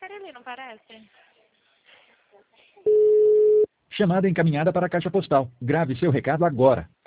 sério ali, não parece? Chamada encaminhada para a caixa postal. Grave seu recado agora.